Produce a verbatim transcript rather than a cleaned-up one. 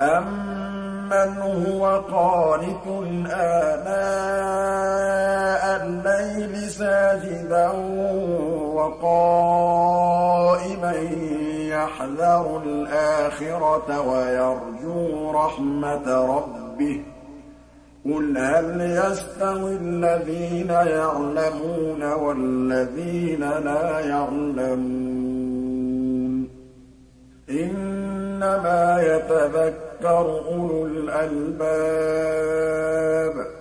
أَمَّنْ هُوَ قَانِتٌ آنَاءَ اللَّيْلِ سَاجِدًا وَقَائِمًا يَحْذَرُ الْآخِرَةَ وَيَرْجُو رَحْمَةَ رَبِّهِ ۗ قُلْ هَلْ يَسْتَوِي الَّذِينَ يَعْلَمُونَ وَالَّذِينَ لَا يَعْلَمُونَ ۗ إِنَّمَا يَتَذَكَّرُ أُولُو الْأَلْبَابِ